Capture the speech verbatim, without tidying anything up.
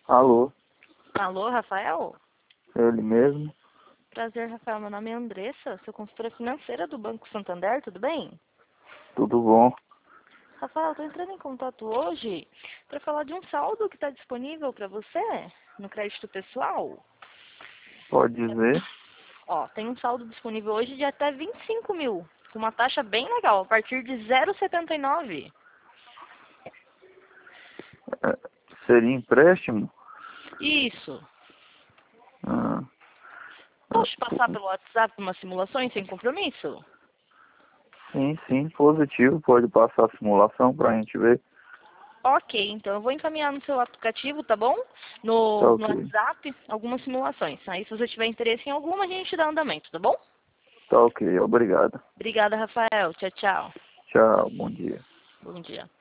Alô, Alô, Rafael? ele mesmo? Prazer, Rafael. Meu nome é Andressa, sou consultora financeira do Banco Santander, tudo bem? Tudo bom? Rafael, estou entrando em contato hoje para falar de um saldo que está disponível para você no crédito pessoal. Pode dizer? Ó, tem um saldo disponível hoje de até vinte e cinco mil, com uma taxa bem legal, a partir de zero vírgula setenta e nove. É, seria empréstimo? Isso. Ah, Posso te passar pelo WhatsApp umas simulações sem compromisso? sim, sim, positivo. Pode passar a simulação pra gente ver. Ok, então eu vou encaminhar no seu aplicativo, tá bom? Tá No, no ok. WhatsApp, algumas simulações. Aí se você tiver interesse em alguma, a gente dá andamento, tá bom? Tá ok, obrigado. Obrigada, Rafael. Tchau, tchau. Tchau, bom dia. Bom dia.